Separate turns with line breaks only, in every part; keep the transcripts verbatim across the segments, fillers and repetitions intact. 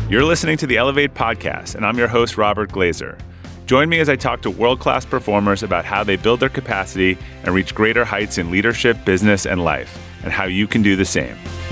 You're listening to the Elevate Podcast, and I'm your host, Robert Glazer. Join me as I talk to world-class performers about how they build their capacity and reach greater heights in leadership, business, and life, and how you can do the same.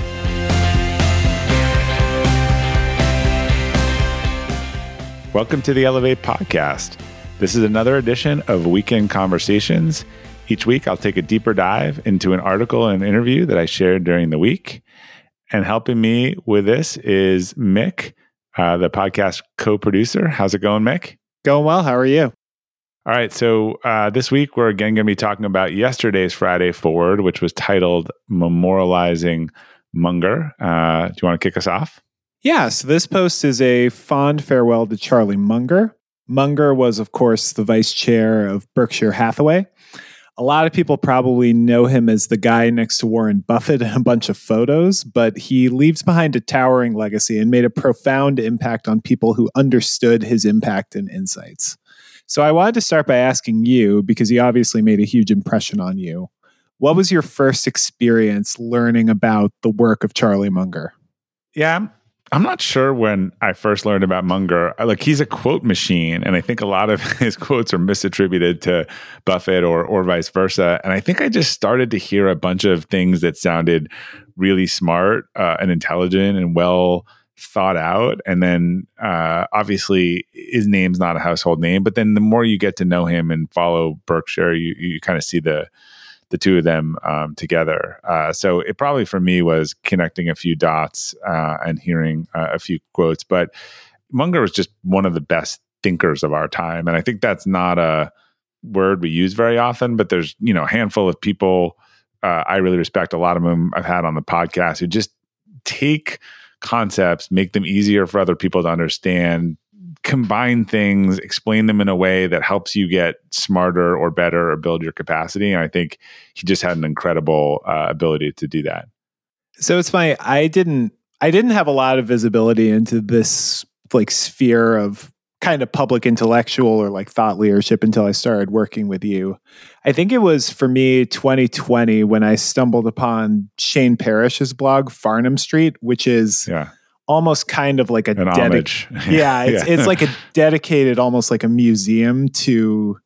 Welcome to the Elevate Podcast. This is another edition of Weekend Conversations. Each week, I'll take a deeper dive into an article and interview that I shared during the week. And helping me with this is Mick, uh, the podcast co-producer. How's it going, Mick?
Going well. How are you?
All right. So uh, this week, we're again going to be talking about yesterday's Friday Forward, which was titled Memorializing Munger. Uh, do you want to kick us off?
Yeah. So this post is a fond farewell to Charlie Munger. Munger was, of course, the vice chair of Berkshire Hathaway. A lot of people probably know him as the guy next to Warren Buffett in a bunch of photos, but he leaves behind a towering legacy and made a profound impact on people who understood his impact and insights. So I wanted to start by asking you, because he obviously made a huge impression on you, what was your first experience learning about the work of Charlie Munger?
Yeah, I'm not sure when I first learned about Munger. Like, he's a quote machine, and I think a lot of his quotes are misattributed to Buffett or or vice versa. And I think I just started to hear a bunch of things that sounded really smart uh, and intelligent and well thought out. And then uh, obviously his name's not a household name, but then the more you get to know him and follow Berkshire, you you kind of see the the two of them um, together. Uh, so it probably for me was connecting a few dots uh, and hearing uh, a few quotes. But Munger was just one of the best thinkers of our time. And I think that's not a word we use very often, but there's, you know, a handful of people uh, I really respect. A lot of them I've had on the podcast who just take concepts, make them easier for other people to understand, combine things, explain them in a way that helps you get smarter or better or build your capacity. And I think he just had an incredible uh, ability to do that.
So it's funny, I didn't I didn't have a lot of visibility into this like sphere of kind of public intellectual or like thought leadership until I started working with you. I think it was for me twenty twenty when I stumbled upon Shane Parrish's blog, Farnham Street, which is
yeah.
almost kind of like a
An homage.
Dedic- yeah, it's,
yeah.
it's like a dedicated, almost like a museum to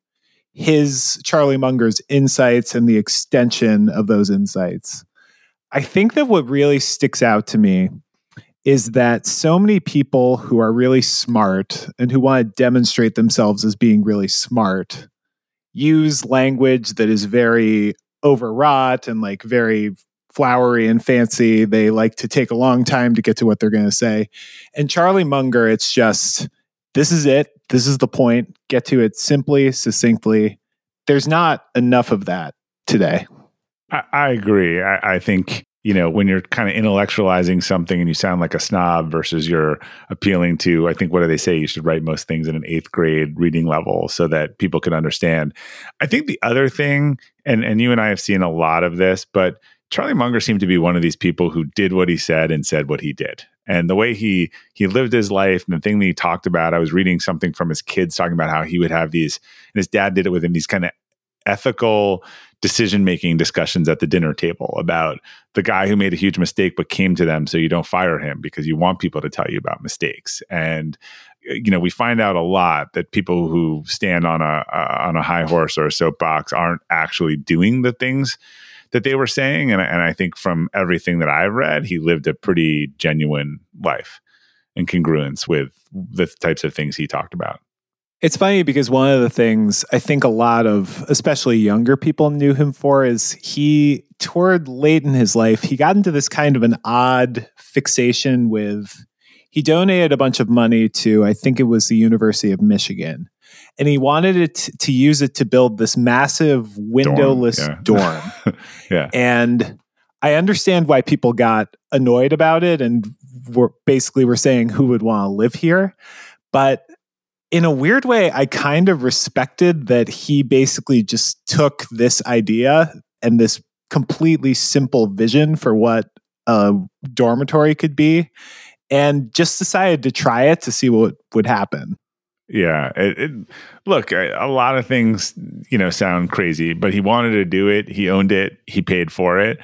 his Charlie Munger's insights and the extension of those insights. I think that what really sticks out to me is that so many people who are really smart and who want to demonstrate themselves as being really smart use language that is very overwrought and like very flowery and fancy. They like to take a long time to get to what they're going to say. And Charlie Munger, it's just, this is it. This is the point. Get to it simply, succinctly. There's not enough of that today.
I, I agree. I, I think, you know, when you're kind of intellectualizing something and you sound like a snob versus you're appealing to, I think, what do they say? You should write most things in an eighth grade reading level so that people can understand. I think the other thing, and, and you and I have seen a lot of this, but Charlie Munger seemed to be one of these people who did what he said and said what he did. And the way he he lived his life and the thing that he talked about, I was reading something from his kids talking about how he would have these, and his dad did it with him, these kind of ethical decision-making discussions at the dinner table about the guy who made a huge mistake but came to them so you don't fire him because you want people to tell you about mistakes. And you know, we find out a lot that people who stand on a uh, on a high horse or a soapbox aren't actually doing the things that they were saying. And, and I think from everything that I've read, he lived a pretty genuine life in congruence with the types of things he talked about.
It's funny because one of the things I think a lot of, especially younger people, knew him for is he, toward late in his life, he got into this kind of an odd fixation with, he donated a bunch of money to, I think it was the University of Michigan. And he wanted it to, to use it to build this massive windowless dorm. Yeah. dorm.
yeah.
And I understand why people got annoyed about it and were basically were saying who would want to live here. But in a weird way, I kind of respected that he basically just took this idea and this completely simple vision for what a dormitory could be and just decided to try it to see what would happen.
Yeah. It, it, look, a lot of things, you know, sound crazy, but he wanted to do it. He owned it. He paid for it.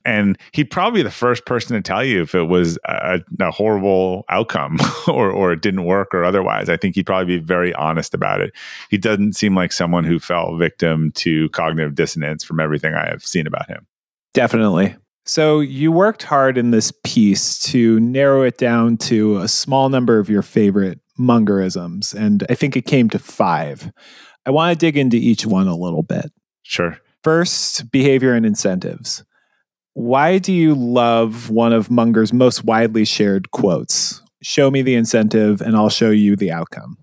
and he'd probably be the first person to tell you if it was a, a horrible outcome or, or it didn't work or otherwise. I think he'd probably be very honest about it. He doesn't seem like someone who fell victim to cognitive dissonance from everything I have seen about him.
Definitely. So you worked hard in this piece to narrow it down to a small number of your favorite Mungerisms, and I think it came to five. I want to dig into each one a little bit.
Sure.
First, behavior and incentives. Why do you love one of Munger's most widely shared quotes? Show me the incentive and I'll show you the outcome.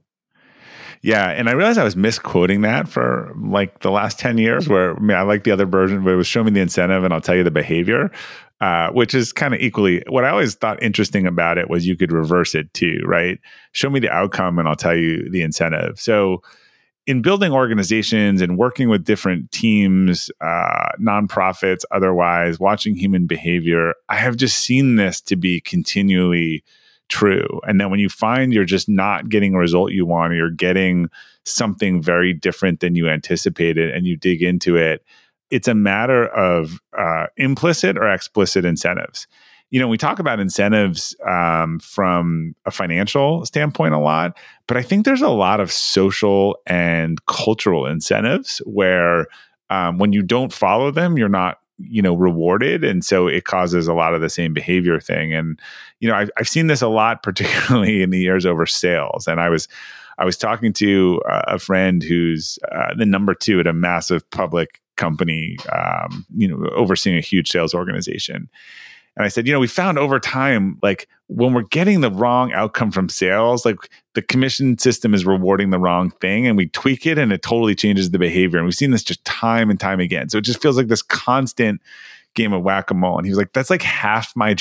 Yeah, and I realized I was misquoting that for like the last ten years where I mean, I like the other version, but it was show me the incentive and I'll tell you the behavior, uh, which is kind of equally, what I always thought interesting about it was you could reverse it too, right? Show me the outcome and I'll tell you the incentive. So in building organizations and working with different teams, uh, nonprofits, otherwise, watching human behavior, I have just seen this to be continually true. And then when you find you're just not getting a result you want, or you're getting something very different than you anticipated, and you dig into it, it's a matter of uh, implicit or explicit incentives. You know, we talk about incentives um, from a financial standpoint a lot, but I think there's a lot of social and cultural incentives where um, when you don't follow them, you're not, you know, rewarded. And so it causes a lot of the same behavior thing. And, you know, I've, I've seen this a lot, particularly in the years over sales. And I was, I was talking to a friend who's uh, the number two at a massive public company, um, you know, overseeing a huge sales organization. And I said, you know, we found over time, like when we're getting the wrong outcome from sales, like the commission system is rewarding the wrong thing, and we tweak it and it totally changes the behavior. And we've seen this just time and time again. So it just feels like this constant game of whack-a-mole. And he was like, that's like half my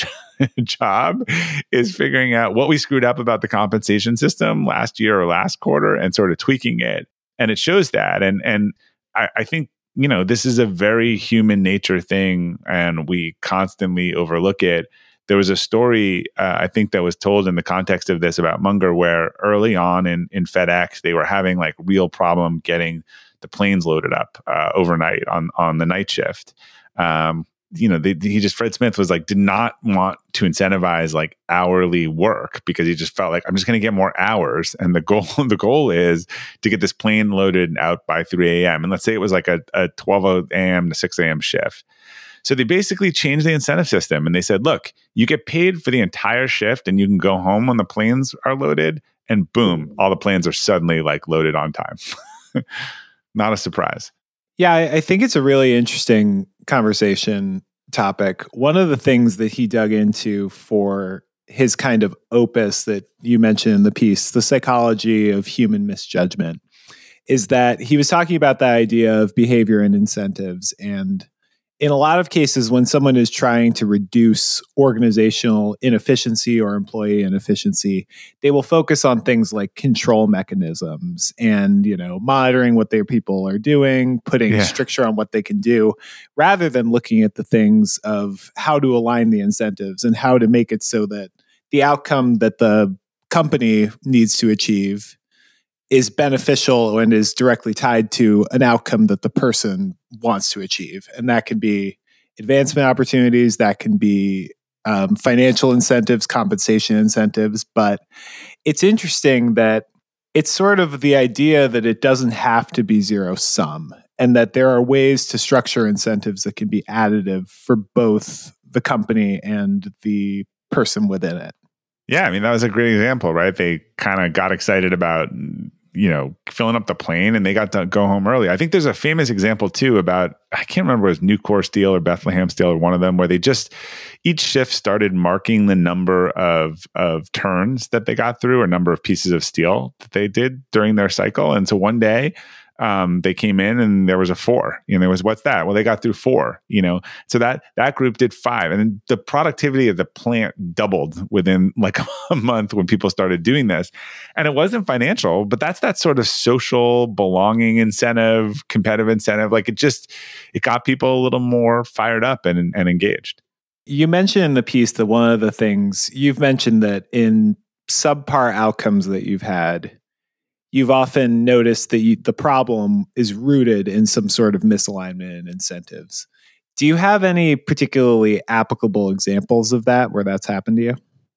job is figuring out what we screwed up about the compensation system last year or last quarter and sort of tweaking it. And it shows that. And, and I, I think, you know, this is a very human nature thing, and we constantly overlook it. There was a story, uh, I think, that was told in the context of this about Munger, where early on in, in FedEx, they were having like real problem getting the planes loaded up uh, overnight on, on the night shift. Um, you know, they, he just, Fred Smith was like, did not want to incentivize like hourly work because he just felt like I'm just going to get more hours. And the goal, the goal is to get this plane loaded out by three a.m. And let's say it was like a, a twelve a.m. to six a.m. shift. So they basically changed the incentive system and they said, look, you get paid for the entire shift and you can go home when the planes are loaded, and boom, all the planes are suddenly like loaded on time. Not a surprise.
Yeah, I, I think it's a really interesting conversation topic. One of the things that he dug into for his kind of opus that you mentioned in the piece, The Psychology of Human Misjudgment, is that he was talking about the idea of behavior and incentives. And in a lot of cases, when someone is trying to reduce organizational inefficiency or employee inefficiency, they will focus on things like control mechanisms and, you know, monitoring what their people are doing, putting yeah. stricture on what they can do, rather than looking at the things of how to align the incentives and how to make it so that the outcome that the company needs to achieve is beneficial and is directly tied to an outcome that the person wants to achieve. And that can be advancement opportunities, that can be um, financial incentives, compensation incentives. But it's interesting that it's sort of the idea that it doesn't have to be zero sum, and that there are ways to structure incentives that can be additive for both the company and the person within it.
Yeah, I mean, that was a great example, right? They kind of got excited about, you know, filling up the plane and they got to go home early. I think there's a famous example too about, I can't remember if it was Nucor Steel or Bethlehem Steel or one of them, where they just, each shift started marking the number of, of turns that they got through or number of pieces of steel that they did during their cycle. And so one day, Um, they came in and there was a four. You know, there was, what's that? Well, they got through four, you know. So that that group did five. And then the productivity of the plant doubled within like a month when people started doing this. And it wasn't financial, but that's that sort of social belonging incentive, competitive incentive. Like it just, it got people a little more fired up and, and engaged.
You mentioned in the piece that one of the things, you've mentioned that in subpar outcomes that you've had, you've often noticed that you, the problem is rooted in some sort of misalignment in incentives. Do you have any particularly applicable examples of that where that's happened to you?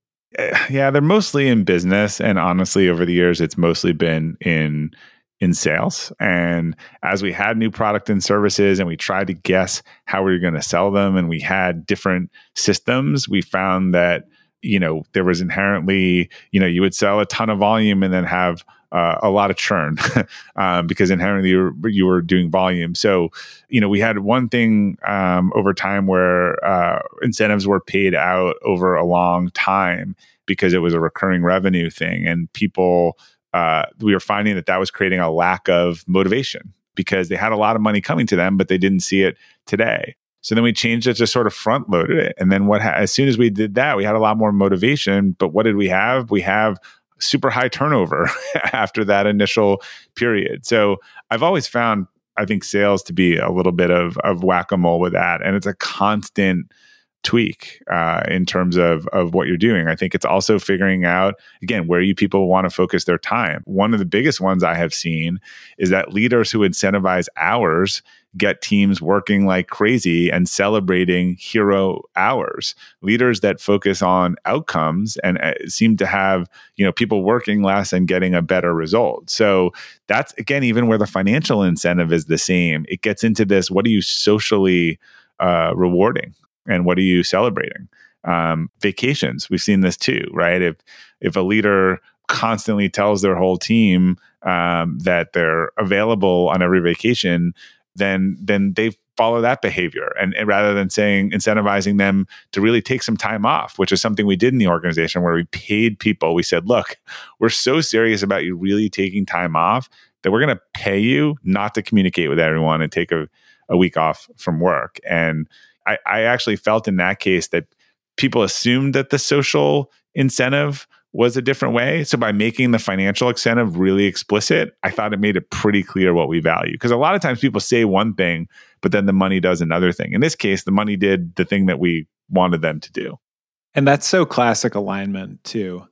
Yeah, they're mostly in business. And honestly, over the years, it's mostly been in in sales. And as we had new product and services and we tried to guess how we were going to sell them and we had different systems, we found that, you know, there was inherently, you know, you would sell a ton of volume and then have uh, a lot of churn um, because inherently you were, you were doing volume. So, you know, we had one thing um, over time where uh, incentives were paid out over a long time because it was a recurring revenue thing. And people, uh, we were finding that that was creating a lack of motivation because they had a lot of money coming to them, but they didn't see it today. So then we changed it to sort of front loaded it. And then what, ha- as soon as we did that, we had a lot more motivation. But what did we have? We have super high turnover after that initial period. So I've always found, I think, sales to be a little bit of, of whack-a-mole with that. And it's a constant tweak uh, in terms of, of what you're doing. I think it's also figuring out, again, where you people want to focus their time. One of the biggest ones I have seen is that leaders who incentivize hours get teams working like crazy and celebrating hero hours. Leaders that focus on outcomes and uh, seem to have, you know, people working less and getting a better result. So that's, again, even where the financial incentive is the same. It gets into this, what are you socially uh, rewarding? And what are you celebrating? Um, vacations, we've seen this too, right? If if a leader constantly tells their whole team um, that they're available on every vacation, then then they follow that behavior. And, and rather than saying, incentivizing them to really take some time off, which is something we did in the organization where we paid people. We said, look, we're so serious about you really taking time off that we're going to pay you not to communicate with everyone and take a, a week off from work. And I, I actually felt in that case that people assumed that the social incentive was a different way. So by making the financial incentive really explicit, I thought it made it pretty clear what we value. Because a lot of times people say one thing, but then the money does another thing. In this case, the money did the thing that we wanted them to do.
And that's so classic alignment too.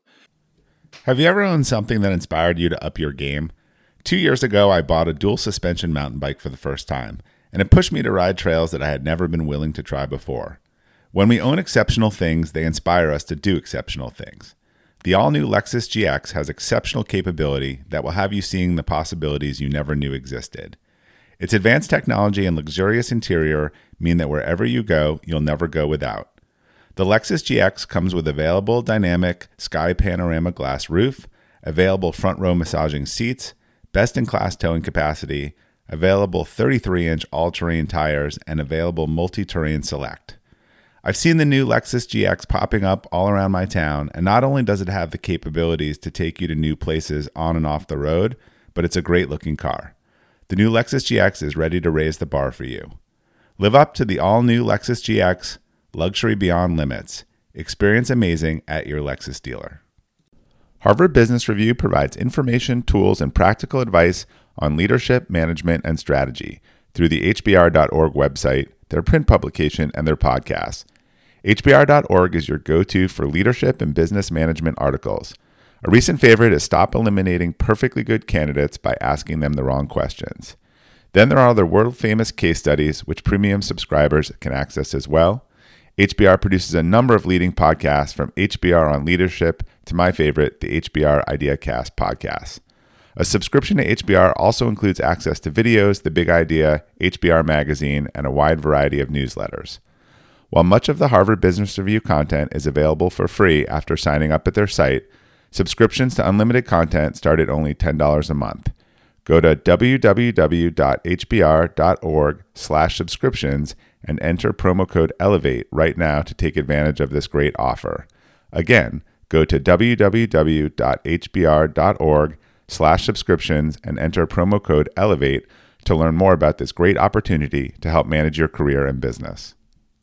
Have you ever owned something that inspired you to up your game? Two years ago, I bought a dual suspension mountain bike for the first time, and it pushed me to ride trails that I had never been willing to try before. When we own exceptional things, they inspire us to do exceptional things. The all-new Lexus G X has exceptional capability that will have you seeing the possibilities you never knew existed. Its advanced technology and luxurious interior mean that wherever you go, you'll never go without. The Lexus G X comes with available dynamic sky panorama glass roof, available front-row massaging seats, best-in-class towing capacity, available thirty-three inch all-terrain tires, and available multi-terrain select. I've seen the new Lexus G X popping up all around my town, and not only does it have the capabilities to take you to new places on and off the road, but it's a great-looking car. The new Lexus G X is ready to raise the bar for you. Live up to the all-new Lexus G X, luxury beyond limits. Experience amazing at your Lexus dealer. Harvard Business Review provides information, tools, and practical advice on leadership, management, and strategy through the H B R dot org website, their print publication, and their podcast. H B R dot org is your go-to for leadership and business management articles. A recent favorite is Stop Eliminating Perfectly Good Candidates by Asking Them the Wrong Questions. Then there are their world-famous case studies, which premium subscribers can access as well. H B R produces a number of leading podcasts, from H B R on leadership to my favorite, the H B R IdeaCast podcast. A subscription to H B R also includes access to videos, The Big Idea, H B R Magazine, and a wide variety of newsletters. While much of the Harvard Business Review content is available for free after signing up at their site, subscriptions to unlimited content start at only ten dollars a month. Go to w w w dot h b r dot org slash subscriptions and enter promo code ELEVATE right now to take advantage of this great offer. Again, go to w w w dot h b r dot org slash subscriptions and enter promo code ELEVATE to learn more about this great opportunity to help manage your career and business.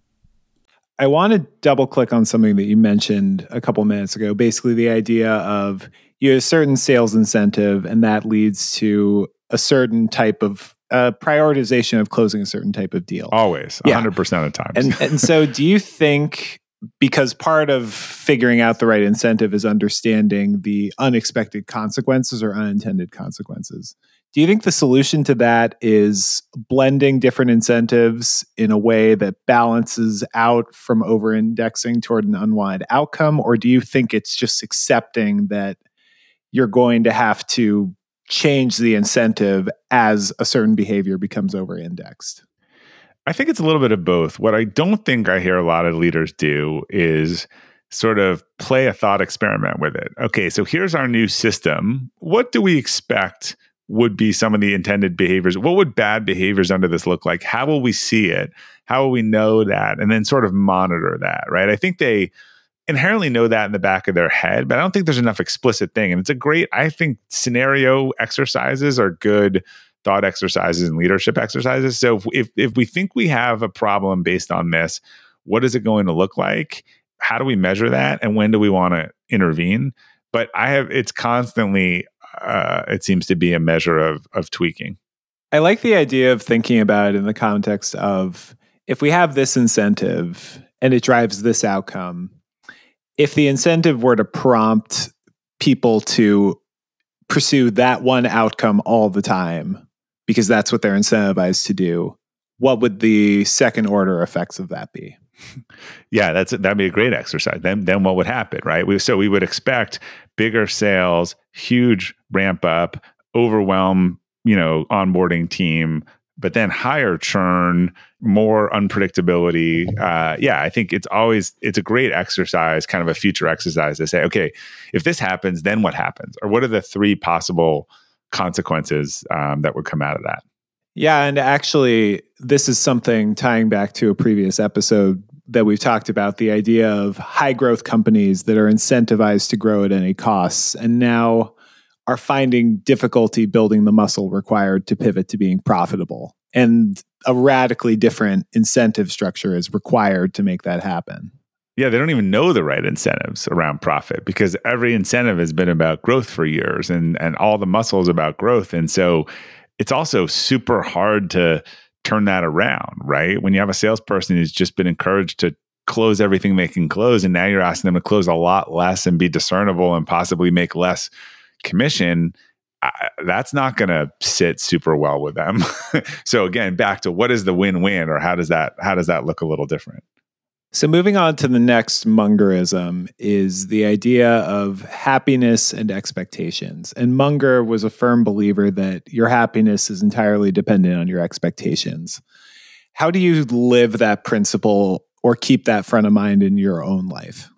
I want to double click on something that you mentioned a couple minutes ago. Basically, the idea of you have a certain sales incentive, and that leads to a certain type of uh, prioritization of closing a certain type of deal.
Always, one hundred percent yeah. of the time.
And, and so do you think, because part of figuring out the right incentive is understanding the unexpected consequences or unintended consequences, Do you think the solution to that is blending different incentives in a way that balances out from over-indexing toward an unwanted outcome? Or do you think it's just accepting that you're going to have to change the incentive as a certain behavior becomes over-indexed?
I think it's a little bit of both. What I don't think I hear a lot of leaders do is sort of play a thought experiment with it. Okay, so here's our new system. What do we expect would be some of the intended behaviors? What would bad behaviors under this look like? How will we see it? How will we know that? And then sort of monitor that, right? I think they inherently know that in the back of their head, but I don't think there's enough explicit thing. And it's a great, I think scenario exercises are good thought exercises and leadership exercises. So if, if, if we think we have a problem based on this, what is it going to look like? How do we measure that? And when do we want to intervene? But I have, it's constantly, uh, it seems to be a measure of of tweaking.
I like the idea of thinking about it in the context of, if we have this incentive and it drives this outcome, if the incentive were to prompt people to pursue that one outcome all the time, because that's what they're incentivized to do, what would the second order effects of that be?
Yeah, that's that'd be a great exercise. Then, then what would happen, right? We, so we would expect bigger sales, huge ramp up, overwhelm, you know, onboarding team, but then higher churn, more unpredictability. Uh, yeah, I think it's always it's a great exercise, kind of a future exercise to say, okay, if this happens, then what happens, or what are the three possible consequences um, that would come out of that?
Yeah, and actually, this is something tying back to a previous episode that we've talked about, the idea of high growth companies that are incentivized to grow at any costs and now are finding difficulty building the muscle required to pivot to being profitable. And a radically different incentive structure is required to make that happen.
Yeah, they don't even know the right incentives around profit because every incentive has been about growth for years and, and all the muscle is about growth. And so it's also super hard to turn that around, right? When you have a salesperson who's just been encouraged to close everything they can close, and now you're asking them to close a lot less and be discernible and possibly make less commission, I, that's not going to sit super well with them. So again, back to what is the win-win, or how does that how does that look a little different?
So moving on to the next Mungerism is the idea of happiness and expectations. And Munger was a firm believer that your happiness is entirely dependent on your expectations. How do you live that principle or keep that front of mind in your own life?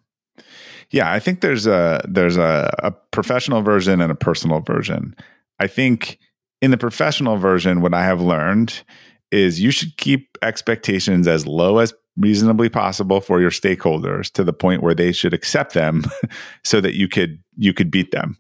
Yeah, I think there's a there's a, a professional version and a personal version. I think in the professional version, what I have learned is you should keep expectations as low as reasonably possible for your stakeholders to the point where they should accept them so that you could you could beat them.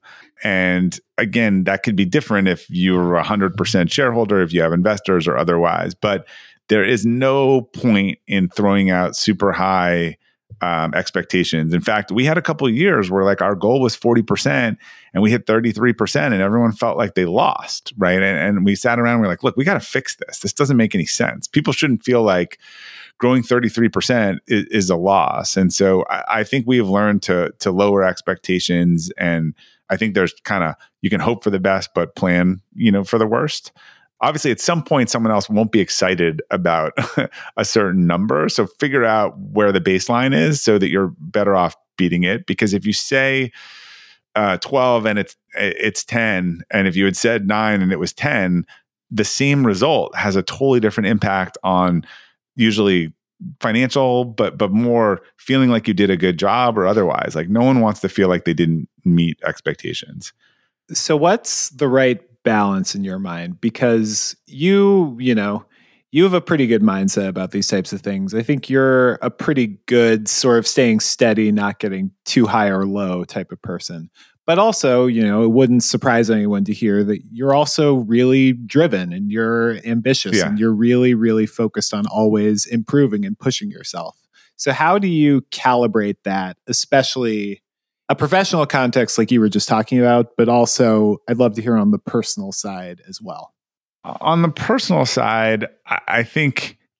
And again, that could be different if you're a hundred percent shareholder, if you have investors or otherwise, but there is no point in throwing out super high um, expectations. In fact, we had a couple of years where like our goal was forty percent and we hit thirty-three percent and everyone felt like they lost, right? And, and we sat around and we we're like, look, we got to fix this. This doesn't make any sense. People shouldn't feel like growing thirty-three percent is, is a loss. And so I, I think we have learned to to lower expectations. And I think there's kind of, you can hope for the best, but plan, you know, for the worst. Obviously, at some point, someone else won't be excited about a certain number. So figure out where the baseline is so that you're better off beating it. Because if you say uh, twelve and it's it's ten, and if you had said nine and it was ten, the same result has a totally different impact on usually financial, but but more feeling like you did a good job or otherwise. Like no one wants to feel like they didn't meet expectations.
So what's the right balance in your mind? Because you, you know, you have a pretty good mindset about these types of things. I think you're a pretty good sort of staying steady, not getting too high or low type of person. But also, you know, it wouldn't surprise anyone to hear that you're also really driven and you're ambitious yeah. and you're really, really focused on always improving and pushing yourself. So how do you calibrate that, especially a professional context like you were just talking about, but also I'd love to hear on the personal side as well.
On the personal side, I think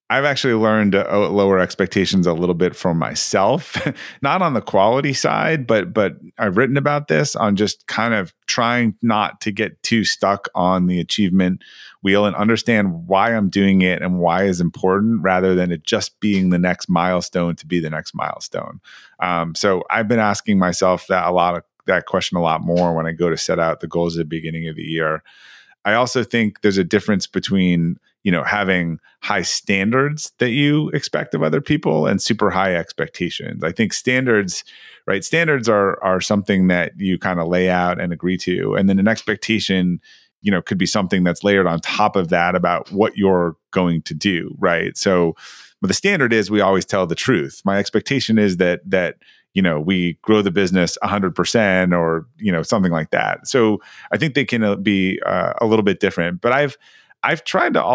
I've actually learned to lower expectations a little bit for myself, not on the quality side, but but I've written about this on just kind of trying not to get too stuck on the achievement wheel and understand why I'm doing it and why is important rather than it just being the next milestone to be the next milestone. Um, so I've been asking myself that a lot of that question a lot more when I go to set out the goals at the beginning of the year. I also think there's a difference between, you know, having high standards that you expect of other people and super high expectations. I think standards, right? Standards are are something that you kind of lay out and agree to. And then an expectation, you know, could be something that's layered on top of that about what you're going to do, right? So but the standard is we always tell the truth. My expectation is that that you know, we grow the business one hundred percent or, you know, something like that. So I think they can be uh, a little bit different. But I've I've tried to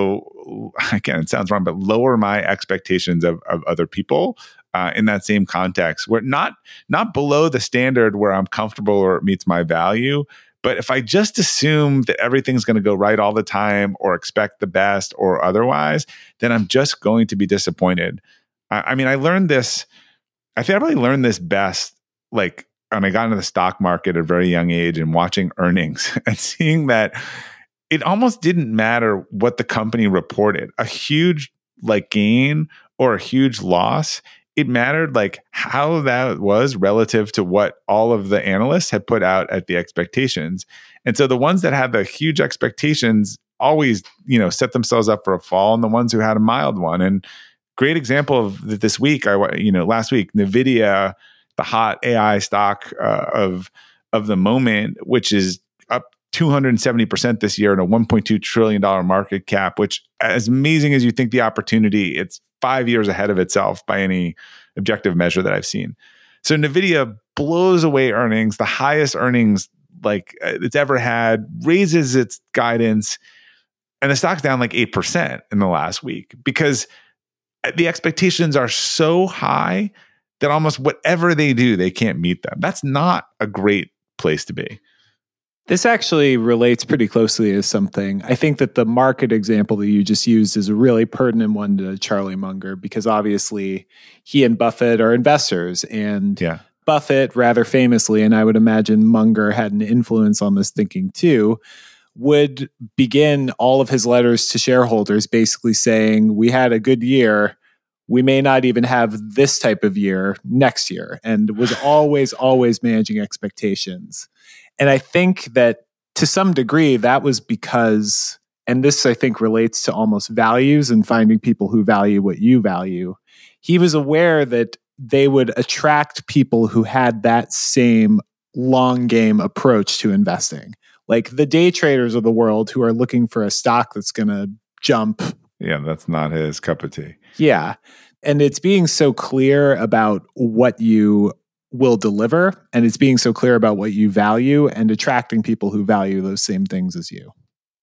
also, again, it sounds wrong, but lower my expectations of, of other people uh, in that same context. Where not not below the standard where I'm comfortable or it meets my value. But if I just assume that everything's going to go right all the time or expect the best or otherwise, then I'm just going to be disappointed. I, I mean, I learned this. I think I probably learned this best, like when I got into the stock market at a very young age and watching earnings and seeing that it almost didn't matter what the company reported, a huge like gain or a huge loss. It mattered like how that was relative to what all of the analysts had put out at the expectations. And so the ones that had the huge expectations always, you know, set themselves up for a fall, and the ones who had a mild one. And great example of this week, I you know last week, NVIDIA, the hot A I stock uh, of of the moment, which is up two hundred seventy percent this year in a one point two trillion dollars market cap, which as amazing as you think the opportunity, it's five years ahead of itself by any objective measure that I've seen. So NVIDIA blows away earnings, the highest earnings like it's ever had, raises its guidance, and the stock's down like eight percent in the last week because the expectations are so high that almost whatever they do, they can't meet them. That's not a great place to be.
This actually relates pretty closely to something. I think that the market example that you just used is a really pertinent one to Charlie Munger because obviously he and Buffett are investors. And
yeah.
Buffett, rather famously, and I would imagine Munger had an influence on this thinking too, would begin all of his letters to shareholders basically saying, we had a good year. We may not even have this type of year next year, and was always, always managing expectations. And I think that to some degree, that was because, and this I think relates to almost values and finding people who value what you value. He was aware that they would attract people who had that same long game approach to investing. Like the day traders of the world who are looking for a stock that's going to jump.
Yeah, that's not his cup of tea.
Yeah. And it's being so clear about what you will deliver, and it's being so clear about what you value and attracting people who value those same things as you.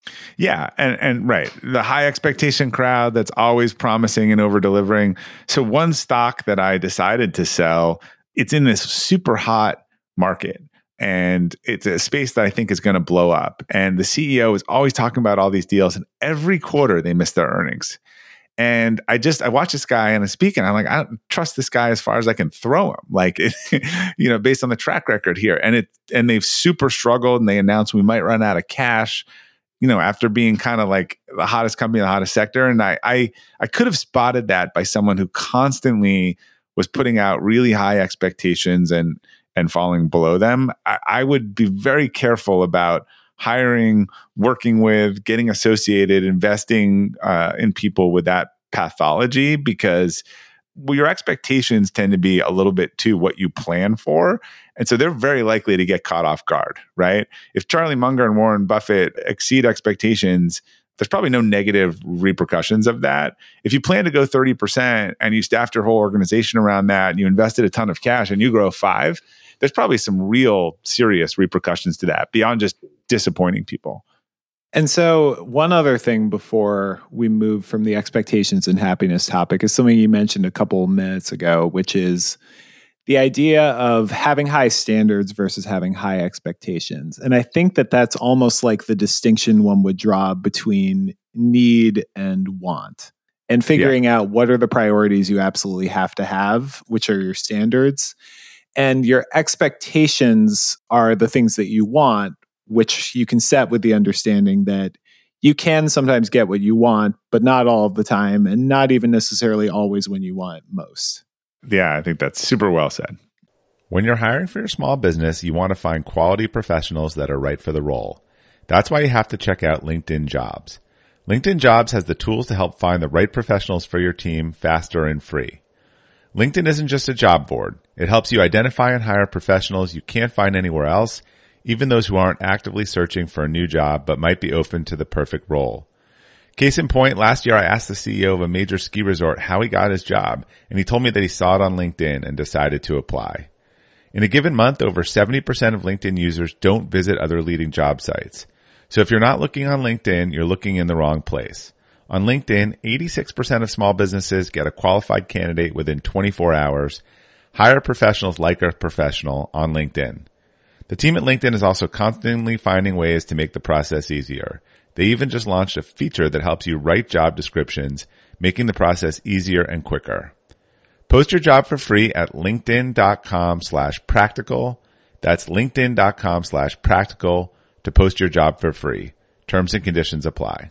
Yeah, and and right, the high expectation crowd that's always promising and over delivering. So one stock that I decided to sell, it's in this super hot market. And it's a space that I think is going to blow up. And the C E O is always talking about all these deals, and every quarter they miss their earnings. And I just, I watch this guy and I speak, and I'm like, I don't trust this guy as far as I can throw him. Like, it, you know, based on the track record here. And it, and they've super struggled, and they announced we might run out of cash, you know, after being kind of like the hottest company in the hottest sector. And I, I, I could have spotted that by someone who constantly was putting out really high expectations and, and falling below them. I, I would be very careful about hiring, working with, getting associated, investing uh, in people with that pathology, because well, your expectations tend to be a little bit to what you plan for. And so they're very likely to get caught off guard, right? If Charlie Munger and Warren Buffett exceed expectations, there's probably no negative repercussions of that. If you plan to go thirty percent and you staffed your whole organization around that and you invested a ton of cash and you grow five, there's probably some real serious repercussions to that beyond just disappointing people.
And so one other thing before we move from the expectations and happiness topic is something you mentioned a couple of minutes ago, which is the idea of having high standards versus having high expectations. And I think that that's almost like the distinction one would draw between need and want. and figuring yeah. out what are the priorities you absolutely have to have, which are your standards. And your expectations are the things that you want, which you can set with the understanding that you can sometimes get what you want, but not all of the time, and not even necessarily always when you want it most.
Yeah, I think that's super well said.
When you're hiring for your small business, you want to find quality professionals that are right for the role. That's why you have to check out LinkedIn Jobs. LinkedIn Jobs has the tools to help find the right professionals for your team faster and free. LinkedIn isn't just a job board. It helps you identify and hire professionals you can't find anywhere else, even those who aren't actively searching for a new job but might be open to the perfect role. Case in point, last year I asked the C E O of a major ski resort how he got his job, and he told me that he saw it on LinkedIn and decided to apply. In a given month, over seventy percent of LinkedIn users don't visit other leading job sites. So if you're not looking on LinkedIn, you're looking in the wrong place. On LinkedIn, eighty-six percent of small businesses get a qualified candidate within twenty-four hours. Hire professionals like a professional on LinkedIn. The team at LinkedIn is also constantly finding ways to make the process easier. They even just launched a feature that helps you write job descriptions, making the process easier and quicker. Post your job for free at linkedin.com slash practical. That's linkedin.com slash practical to post your job for free. Terms and conditions apply.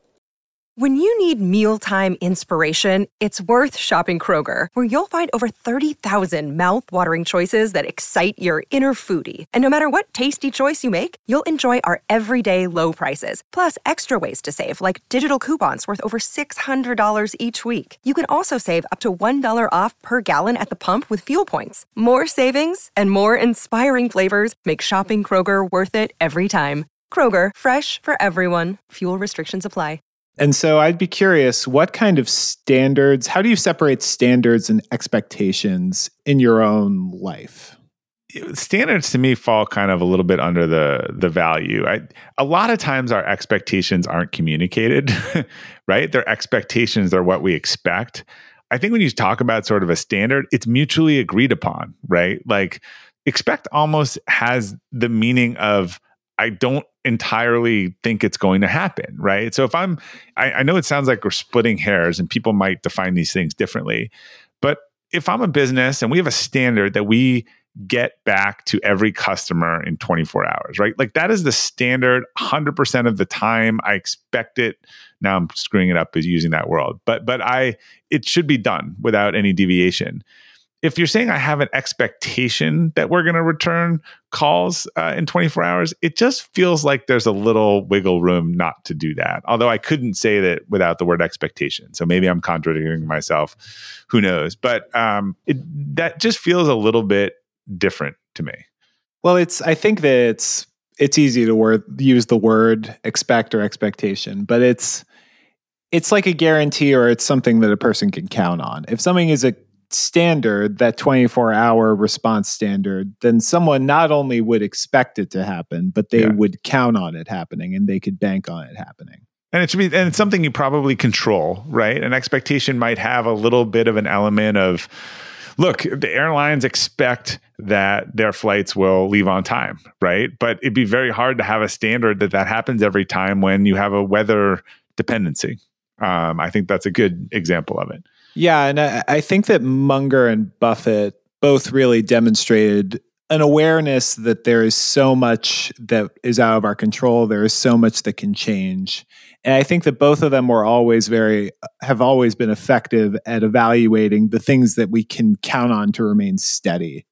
When you need mealtime inspiration, it's worth shopping Kroger, where you'll find over thirty thousand mouth-watering choices that excite your inner foodie. And no matter what tasty choice you make, you'll enjoy our everyday low prices, plus extra ways to save, like digital coupons worth over six hundred dollars each week. You can also save up to one dollar off per gallon at the pump with fuel points. More savings and more inspiring flavors make shopping Kroger worth it every time. Kroger, fresh for everyone. Fuel restrictions apply.
And so I'd be curious, what kind of standards, how do you separate standards and expectations in your own life?
Standards to me fall kind of a little bit under the the value. I, a lot of times our expectations aren't communicated, right? Their expectations are what we expect. I think when you talk about sort of a standard, it's mutually agreed upon, right? Like expect almost has the meaning of I don't entirely think it's going to happen, right? So if I'm, I, I know it sounds like we're splitting hairs and people might define these things differently, but if I'm a business and we have a standard that we get back to every customer in twenty-four hours, right? Like that is the standard one hundred percent of the time. I expect it. Now I'm screwing it up as using that word, but, but I, it should be done without any deviation. If you're saying I have an expectation that we're going to return calls uh, in twenty-four hours, it just feels like there's a little wiggle room not to do that. Although I couldn't say that without the word expectation. So maybe I'm contradicting myself. Who knows? But um, it, that just feels a little bit different to me.
Well, it's. I think that it's it's easy to word, use the word expect or expectation, but it's it's like a guarantee or it's something that a person can count on. If something is a standard, that twenty-four hour response standard, then someone not only would expect it to happen, but they yeah. would count on it happening and they could bank on it happening.
And it should be, and it's something you probably control, right? An expectation might have a little bit of an element of, look, the airlines expect that their flights will leave on time, right? But it'd be very hard to have a standard that that happens every time when you have a weather dependency. Um, I think that's a good example of it.
Yeah, and I, I think that Munger and Buffett both really demonstrated an awareness that there is so much that is out of our control. There is so much that can change. And I think that both of them were always very, have always been effective at evaluating the things that we can count on to remain steady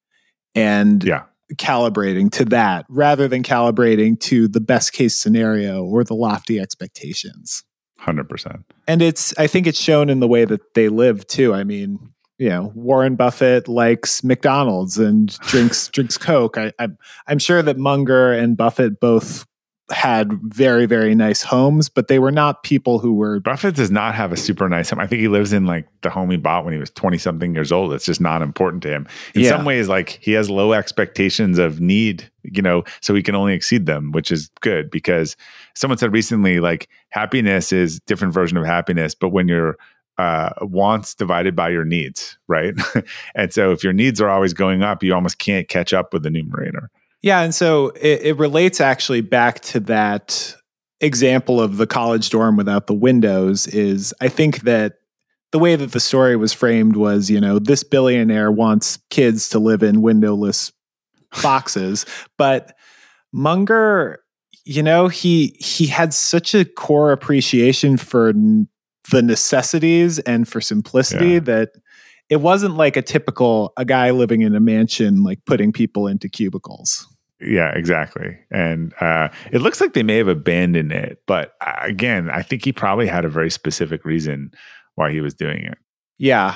and yeah. calibrating to that rather than calibrating to the best case scenario or the lofty expectations.
one hundred percent.
And it's, I think it's shown in the way that they live too. I mean, you know, Warren Buffett likes McDonald's and drinks drinks Coke. I, I'm I'm sure that Munger and Buffett both had very, very nice homes, but they were not people who were...
Buffett does not have a super nice home. I think he lives in like the home he bought when he was twenty something years old. It's just not important to him. In yeah. some ways, like he has low expectations of need, you know, so he can only exceed them, which is good because someone said recently, like happiness is a different version of happiness, but when you're uh, wants divided by your needs, right? And so if your needs are always going up, you almost can't catch up with the numerator.
Yeah, and so it, it relates actually back to that example of the college dorm without the windows is I think that the way that the story was framed was, you know, this billionaire wants kids to live in windowless boxes. But Munger, you know, he he had such a core appreciation for n- the necessities and for simplicity
Yeah.
that it wasn't like a typical a guy living in a mansion, like putting people into cubicles.
Yeah, exactly. And uh, it looks like they may have abandoned it. But uh, again, I think he probably had a very specific reason why he was doing it.
Yeah.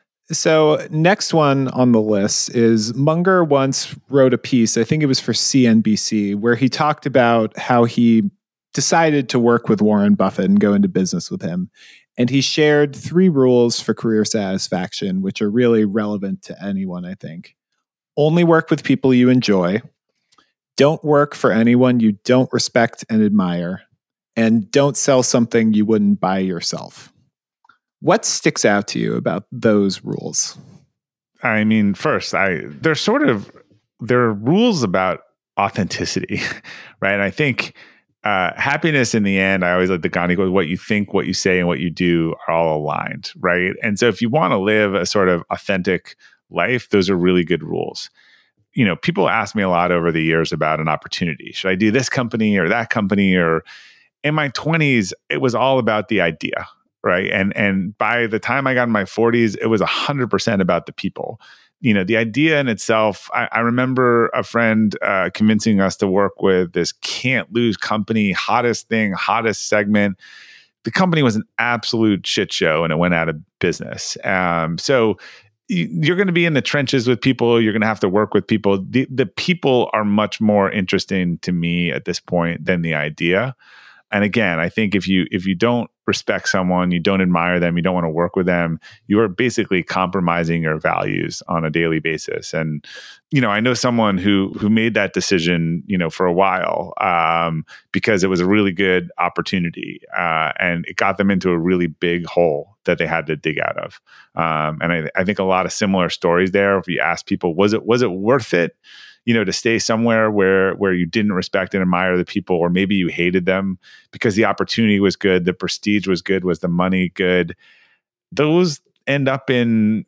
So next one on the list is Munger once wrote a piece, I think it was for C N B C, where he talked about how he decided to work with Warren Buffett and go into business with him. And he shared three rules for career satisfaction, which are really relevant to anyone, I think. Only work with people you enjoy. Don't work for anyone you don't respect and admire. And don't sell something you wouldn't buy yourself. What sticks out to you about those rules?
I mean, first, I they're sort of they're rules about authenticity, right? And I think uh, happiness in the end, I always like the Gandhi quote: "What you think, what you say, and what you do are all aligned," right? And so, if you want to live a sort of authentic life, those are really good rules. You know, people ask me a lot over the years about an opportunity. Should I do this company or that company? Or in my twenties, it was all about the idea. Right. And and by the time I got in my forties, it was one hundred percent about the people. You know, the idea in itself, I, I remember a friend uh, convincing us to work with this can't lose company, hottest thing, hottest segment. The company was an absolute shit show and it went out of business. Um, so y- you're going to be in the trenches with people. You're going to have to work with people. The, the people are much more interesting to me at this point than the idea. And again, I think if you if you don't respect someone, you don't admire them, you don't want to work with them, you are basically compromising your values on a daily basis. And you know, I know someone who who made that decision, you know, for a while um, because it was a really good opportunity, uh, and it got them into a really big hole that they had to dig out of. Um, and I, I think a lot of similar stories there. If you ask people, was it was it worth it? You know, to stay somewhere where where you didn't respect and admire the people, or maybe you hated them because the opportunity was good, the prestige was good, was the money good? Those end up in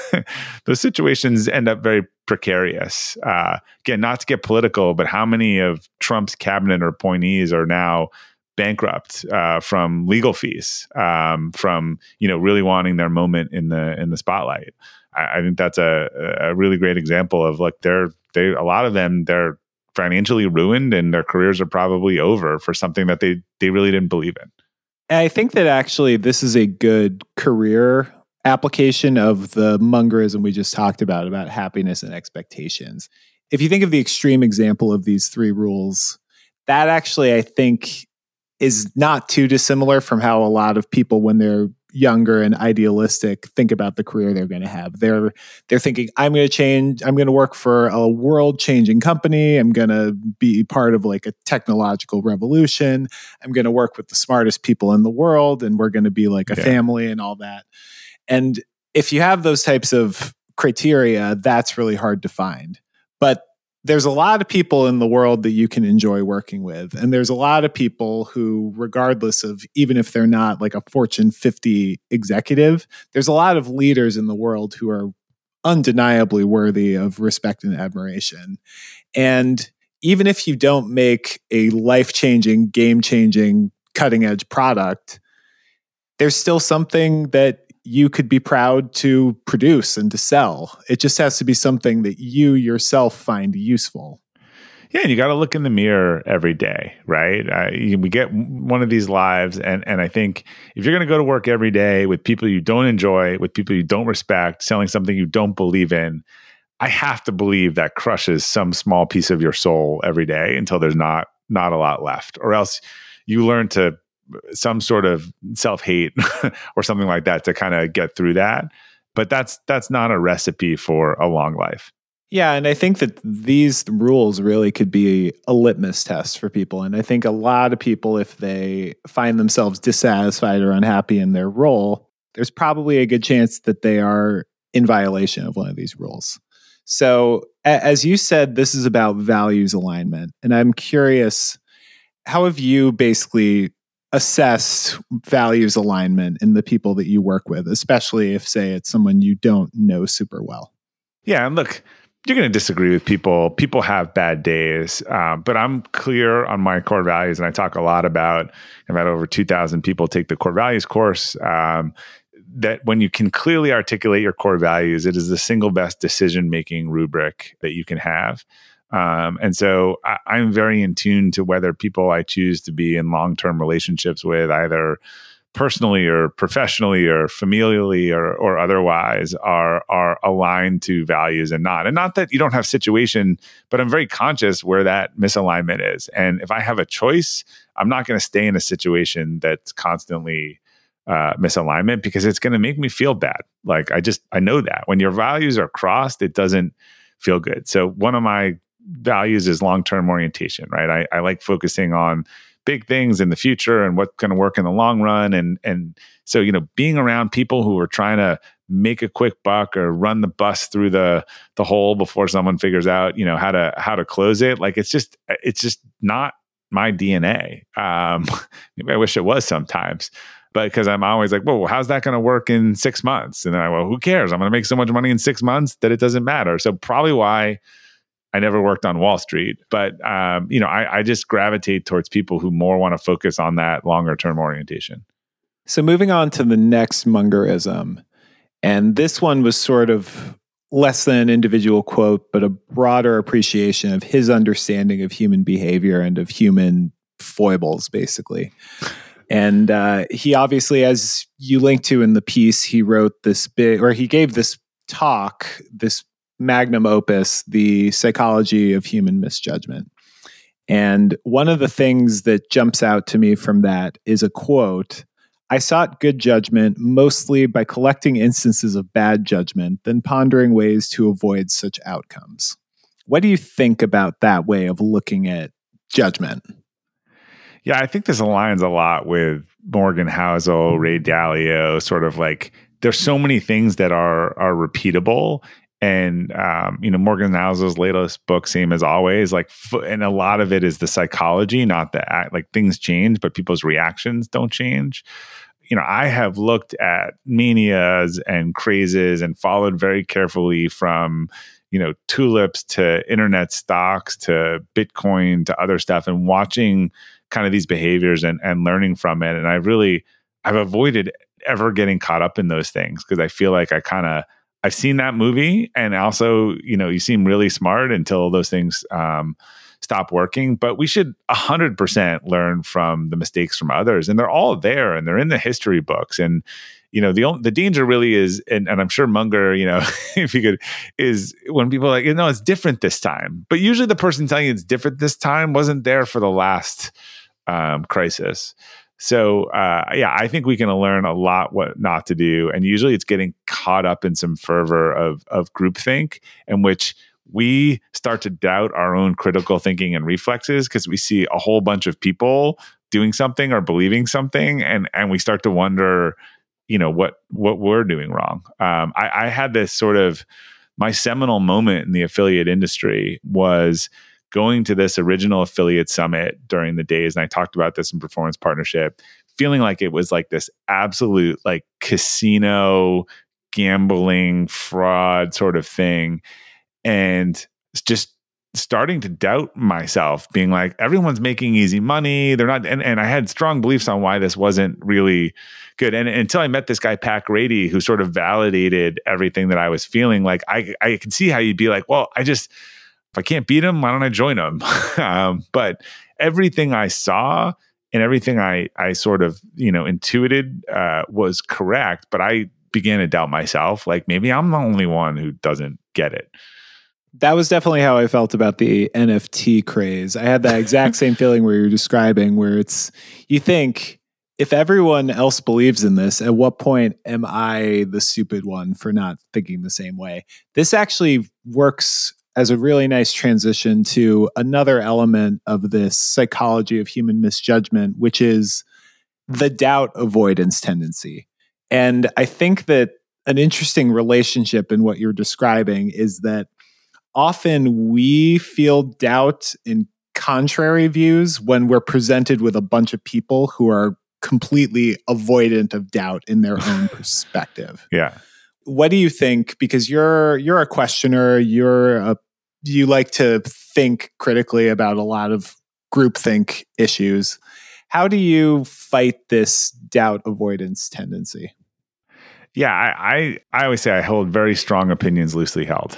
those situations end up very precarious. Uh, again, not to get political, but how many of Trump's cabinet or appointees are now bankrupt uh, from legal fees, um, from you know really wanting their moment in the in the spotlight? I, I think that's a, a really great example of like they're they a lot of them they're financially ruined and their careers are probably over for something that they they really didn't believe in.
And I think that actually this is a good career application of the Mungerism we just talked about, about happiness and expectations. If you think of the extreme example of these three rules, that actually, I think, is not too dissimilar from how a lot of people, when they're younger and idealistic, think about the career they're going to have. They're they're thinking, I'm going to change, I'm going to work for a world-changing company. I'm going to be part of like a technological revolution. I'm going to work with the smartest people in the world, and we're going to be like a
Yeah.
family and all that. And if you have those types of criteria, that's really hard to find. But there's a lot of people in the world that you can enjoy working with. And there's a lot of people who, regardless of, even if they're not like a Fortune fifty executive, there's a lot of leaders in the world who are undeniably worthy of respect and admiration. And even if you don't make a life-changing, game-changing, cutting-edge product, there's still something that you could be proud to produce and to sell. It just has to be something that you yourself find useful.
Yeah, and you got to look in the mirror every day, right? Uh, you, we get one of these lives, and and I think if you're going to go to work every day with people you don't enjoy, with people you don't respect, selling something you don't believe in, I have to believe that crushes some small piece of your soul every day until there's not not a lot left, or else you learn to some sort of self-hate or something like that to kind of get through that. But that's that's not a recipe for a long life.
Yeah, and I think that these rules really could be a litmus test for people. And I think a lot of people, if they find themselves dissatisfied or unhappy in their role, there's probably a good chance that they are in violation of one of these rules. So, a- as you said, this is about values alignment. And I'm curious, how have you basically assess values alignment in the people that you work with, especially if, say, it's someone you don't know super well?
Yeah, and look, you're going to disagree with people. People have bad days, uh, but I'm clear on my core values, and I talk a lot about. I've had over two thousand people take the core values course. Um, that when you can clearly articulate your core values, it is the single best decision-making rubric that you can have. Um, and so I, I'm very in tune to whether people I choose to be in long-term relationships with, either personally or professionally or familially or, or otherwise, are are aligned to values and not. And not that you don't have situation, but I'm very conscious where that misalignment is. And if I have a choice, I'm not going to stay in a situation that's constantly uh, misalignment, because it's going to make me feel bad. Like I just, I know that when your values are crossed, it doesn't feel good. So one of my values is long-term orientation, right? I, I like focusing on big things in the future and what's going to work in the long run. And, and so, you know, being around people who are trying to make a quick buck or run the bus through the, the hole before someone figures out, you know, how to, how to close it. Like, it's just, it's just not my D N A. Um, maybe I wish it was sometimes, but because I'm always like, well, how's that going to work in six months? And then I, well, who cares? I'm going to make so much money in six months that it doesn't matter. So probably why I never worked on Wall Street, but um, you know, I, I just gravitate towards people who more want to focus on that longer term orientation.
So moving on to the next Mungerism, and this one was sort of less than an individual quote, but a broader appreciation of his understanding of human behavior and of human foibles, basically. And uh, he obviously, as you linked to in the piece, he wrote this big, or he gave this talk, this magnum opus, The Psychology of Human Misjudgment. And one of the things that jumps out to me from that is a quote: "I sought good judgment mostly by collecting instances of bad judgment, then pondering ways to avoid such outcomes." What do you think about that way of looking at judgment?
Yeah, I think this aligns a lot with Morgan Housel, Ray Dalio, sort of like there's so many things that are are repeatable. And, um, you know, Morgan Housel's latest book, Same as Always, like, and a lot of it is the psychology, not the act, like things change, but people's reactions don't change. You know, I have looked at manias and crazes and followed very carefully from, you know, tulips to internet stocks to Bitcoin to other stuff, and watching kind of these behaviors and, and learning from it. And I really, I've avoided ever getting caught up in those things because I feel like I kind of, I've seen that movie, and also, you know, you seem really smart until those things um, stop working. But we should one hundred percent learn from the mistakes from others, and they're all there, and they're in the history books. And you know, the only, the danger really is, and, and I'm sure Munger, you know, if you could, is when people are like, you know, it's different this time. But usually, the person telling you it's different this time wasn't there for the last um, crisis. So, uh, yeah, I think we can learn a lot what not to do. And usually it's getting caught up in some fervor of, of groupthink, in which we start to doubt our own critical thinking and reflexes because we see a whole bunch of people doing something or believing something. And, and we start to wonder, you know, what, what we're doing wrong. Um, I, I had this sort of, my seminal moment in the affiliate industry was going to this original affiliate summit during the days, and I talked about this in Performance Partnership, feeling like it was like this absolute like casino, gambling, fraud sort of thing. And just starting to doubt myself, being like, everyone's making easy money. They're not, and, and I had strong beliefs on why this wasn't really good. And, and until I met this guy, Pat Grady, who sort of validated everything that I was feeling, like I, I could see how you'd be like, well, I just, if I can't beat him, why don't I join him? um, but everything I saw and everything I, I sort of, you know, intuited uh, was correct. But I began to doubt myself. Like, maybe I'm the only one who doesn't get it.
That was definitely how I felt about the N F T craze. I had that exact same feeling where you're describing, where it's, you think, if everyone else believes in this, at what point am I the stupid one for not thinking the same way? This actually works as a really nice transition to another element of this psychology of human misjudgment, which is the doubt avoidance tendency. And I think that an interesting relationship in what you're describing is that often we feel doubt in contrary views when we're presented with a bunch of people who are completely avoidant of doubt in their own perspective.
Yeah.
What do you think? Because you're you're a questioner, you're a you like to think critically about a lot of groupthink issues. How do you fight this doubt avoidance tendency?
Yeah, I, I, I always say I hold very strong opinions loosely held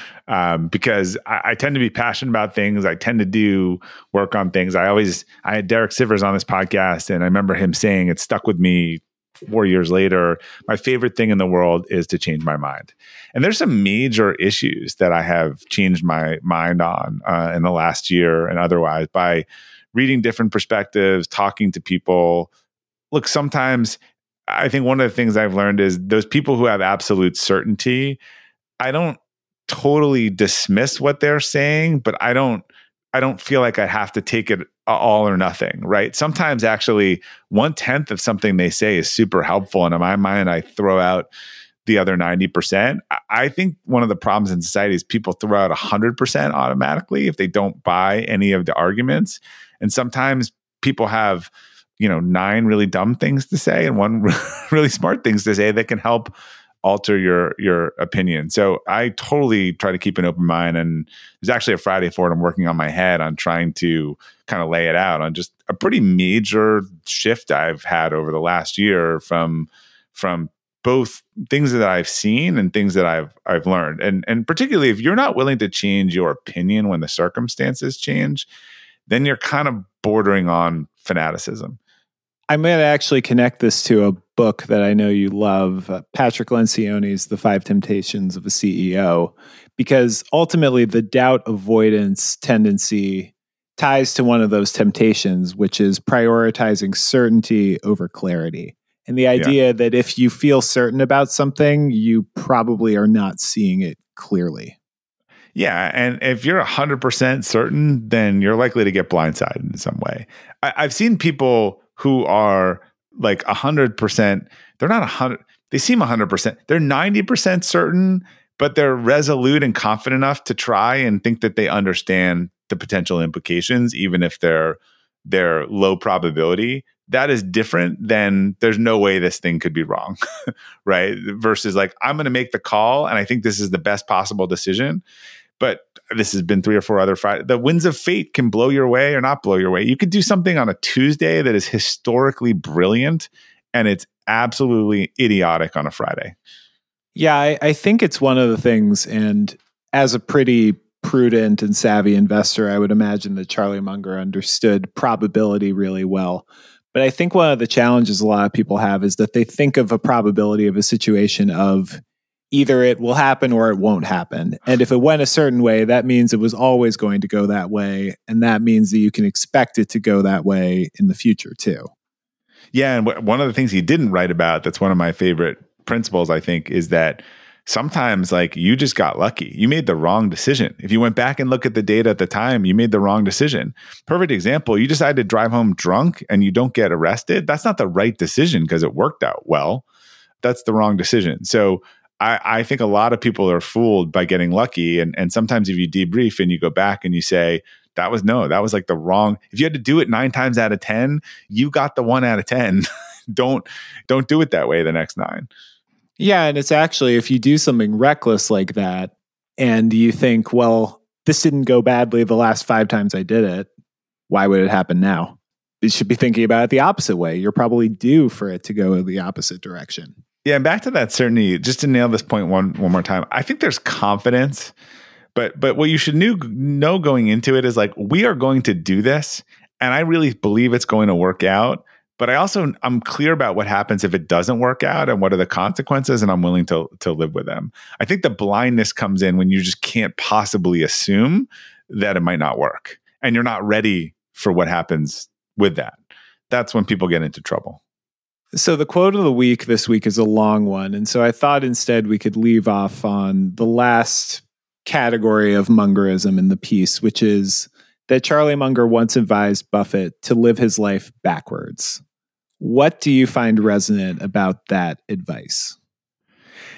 um, because I, I tend to be passionate about things. I tend to do work on things. I always, I had Derek Sivers on this podcast, and I remember him saying it stuck with me four years later. My favorite thing in the world is to change my mind. And there's some major issues that I have changed my mind on uh, in the last year and otherwise by reading different perspectives, talking to people. Look, sometimes I think one of the things I've learned is those people who have absolute certainty, I don't totally dismiss what they're saying, but I don't I don't feel like I have to take it all or nothing, right? Sometimes actually one tenth of something they say is super helpful. And in my mind, I throw out the other ninety percent. I think one of the problems in society is people throw out one hundred percent automatically if they don't buy any of the arguments. And sometimes people have you know, nine really dumb things to say and one really smart things to say that can help alter your your opinion. So I totally try to keep an open mind. And there's actually a Friday for it. I'm working on my head on trying to kind of lay it out on just a pretty major shift I've had over the last year from from both things that I've seen and things that I've I've learned. And and particularly if you're not willing to change your opinion when the circumstances change, then you're kind of bordering on fanaticism.
I'm going to actually connect this to a book that I know you love, uh, Patrick Lencioni's The Five Temptations of a C E O, because ultimately the doubt avoidance tendency ties to one of those temptations, which is prioritizing certainty over clarity. And the idea yeah. that if you feel certain about something, you probably are not seeing it clearly.
Yeah. And if you're one hundred percent certain, then you're likely to get blindsided in some way. I, I've seen people who are like one hundred percent, they're not one hundred, they seem one hundred percent. They're ninety percent certain, but they're resolute and confident enough to try and think that they understand the potential implications, even if they're they're low probability. That is different than there's no way this thing could be wrong, right? Versus like, I'm going to make the call and I think this is the best possible decision. But this has been three or four other Fridays. The winds of fate can blow your way or not blow your way. You could do something on a Tuesday that is historically brilliant, and it's absolutely idiotic on a Friday.
Yeah, I, I think it's one of the things, and as a pretty prudent and savvy investor, I would imagine that Charlie Munger understood probability really well. But I think one of the challenges a lot of people have is that they think of a probability of a situation of either it will happen or it won't happen. And if it went a certain way, that means it was always going to go that way. And that means that you can expect it to go that way in the future too.
Yeah. And w- one of the things he didn't write about, that's one of my favorite principles, I think, is that sometimes like you just got lucky. You made the wrong decision. If you went back and look at the data at the time, you made the wrong decision. Perfect example. You decide to drive home drunk and you don't get arrested. That's not the right decision because it worked out well. That's the wrong decision. So I, I think a lot of people are fooled by getting lucky. And, and sometimes if you debrief and you go back and you say, that was no, that was like the wrong, if you had to do it nine times out of ten, you got the one out of ten. don't, don't do it that way the next nine.
Yeah. And it's actually, if you do something reckless like that and you think, well, this didn't go badly the last five times I did it, why would it happen now? You should be thinking about it the opposite way. You're probably due for it to go the opposite direction.
Yeah, and back to that certainty, just to nail this point one one more time, I think there's confidence, but but what you should knew, know going into it is like, we are going to do this, and I really believe it's going to work out, but I also, I'm clear about what happens if it doesn't work out and what are the consequences, and I'm willing to, to live with them. I think the blindness comes in when you just can't possibly assume that it might not work, and you're not ready for what happens with that. That's when people get into trouble.
So the quote of the week this week is a long one. And so I thought instead we could leave off on the last category of Mungerism in the piece, which is that Charlie Munger once advised Buffett to live his life backwards. What do you find resonant about that advice?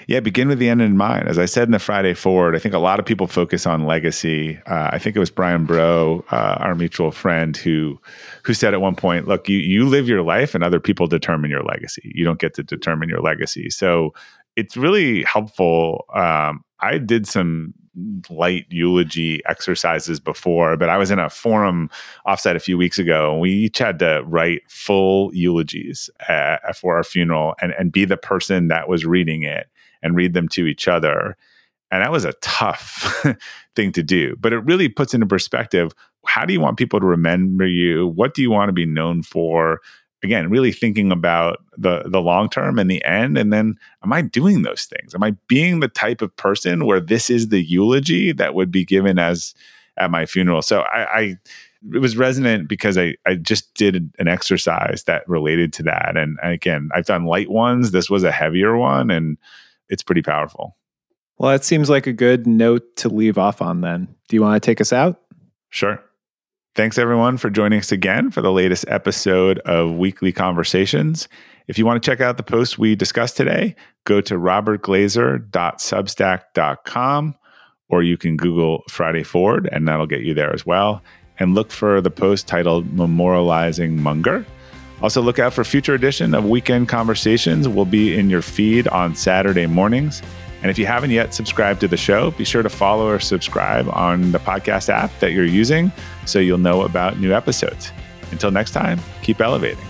Yeah, begin with the end in mind. As I said in the Friday Forward, I think a lot of people focus on legacy. Uh, I think it was Brian Bro, uh, our mutual friend, who who said at one point, look, you, you live your life and other people determine your legacy. You don't get to determine your legacy. So it's really helpful. Um, I did some light eulogy exercises before, but I was in a forum offsite a few weeks ago, and we each had to write full eulogies uh, for our funeral and, and be the person that was reading it and read them to each other. And that was a tough thing to do, but it really puts into perspective, how do you want people to remember you? What do you want to be known for? Again, really thinking about the the long term and the end. And then, am I doing those things? Am I being the type of person where this is the eulogy that would be given as at my funeral? So I, I it was resonant because I, I just did an exercise that related to that. And again, I've done light ones. This was a heavier one, and it's pretty powerful.
Well, that seems like a good note to leave off on then. Do you want to take us out?
Sure. Thanks, everyone, for joining us again for the latest episode of Weekly Conversations. If you want to check out the posts we discussed today, go to robert glazer dot substack dot com, or you can Google Friday Forward, and that'll get you there as well. And look for the post titled Memorializing Munger. Also, look out for future edition of Weekend Conversations. We'll be in your feed on Saturday mornings. And if you haven't yet subscribed to the show, be sure to follow or subscribe on the podcast app that you're using so you'll know about new episodes. Until next time, keep elevating.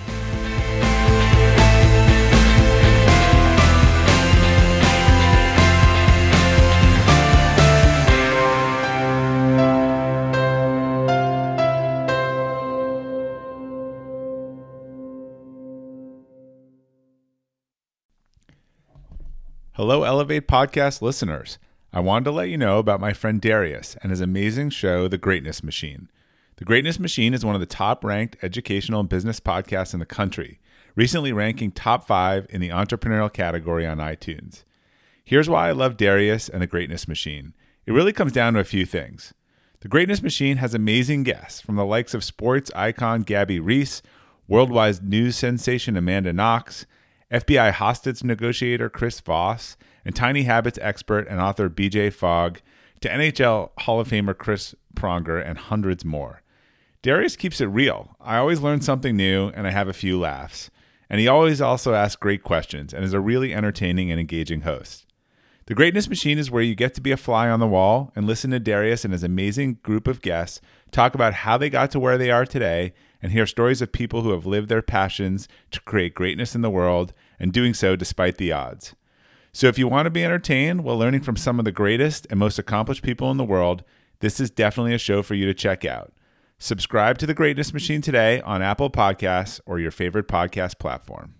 Hello, Elevate podcast listeners. I wanted to let you know about my friend Darius and his amazing show, The Greatness Machine. The Greatness Machine is one of the top-ranked educational and business podcasts in the country, recently ranking top five in the entrepreneurial category on iTunes. Here's why I love Darius and The Greatness Machine. It really comes down to a few things. The Greatness Machine has amazing guests from the likes of sports icon Gabby Reese, worldwide news sensation Amanda Knox, F B I hostage negotiator Chris Voss, and Tiny Habits expert and author B J Fogg, to N H L Hall of Famer Chris Pronger, and hundreds more. Darius keeps it real. I always learn something new, and I have a few laughs. And he always also asks great questions and is a really entertaining and engaging host. The Greatness Machine is where you get to be a fly on the wall and listen to Darius and his amazing group of guests talk about how they got to where they are today and hear stories of people who have lived their passions to create greatness in the world and doing so despite the odds. So if you want to be entertained while learning from some of the greatest and most accomplished people in the world, this is definitely a show for you to check out. Subscribe to The Greatness Machine today on Apple Podcasts or your favorite podcast platform.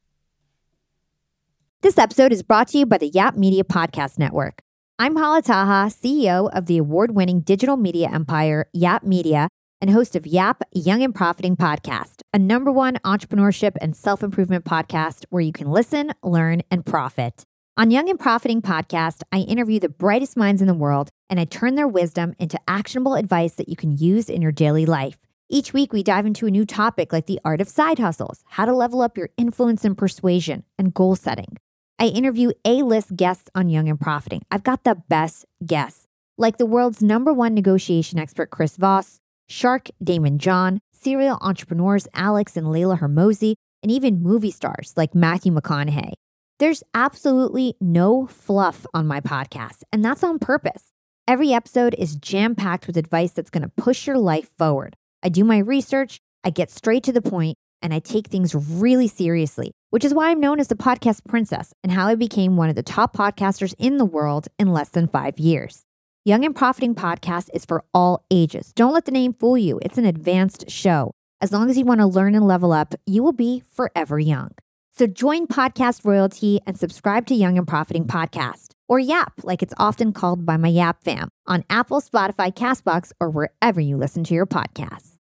This episode is brought to you by the Yap Media Podcast Network. I'm Hala Taha, C E O of the award-winning digital media empire, Yap Media, and host of Yap Young and Profiting Podcast, a number one entrepreneurship and self-improvement podcast where you can listen, learn, and profit. On Young and Profiting Podcast, I interview the brightest minds in the world, and I turn their wisdom into actionable advice that you can use in your daily life. Each week, we dive into a new topic like the art of side hustles, how to level up your influence and persuasion, and goal setting. I interview A-list guests on Young and Profiting. I've got the best guests, like the world's number one negotiation expert, Chris Voss, Shark Damon John, serial entrepreneurs Alex and Layla Hermosi, and even movie stars like Matthew McConaughey. There's absolutely no fluff on my podcast, and that's on purpose. Every episode is jam-packed with advice that's going to push your life forward. I do my research, I get straight to the point, and I take things really seriously, which is why I'm known as the podcast princess and how I became one of the top podcasters in the world in less than five years. Young and Profiting Podcast is for all ages. Don't let the name fool you. It's an advanced show. As long as you want to learn and level up, you will be forever young. So join Podcast Royalty and subscribe to Young and Profiting Podcast, or Yap, like it's often called by my Yap fam, on Apple, Spotify, CastBox, or wherever you listen to your podcasts.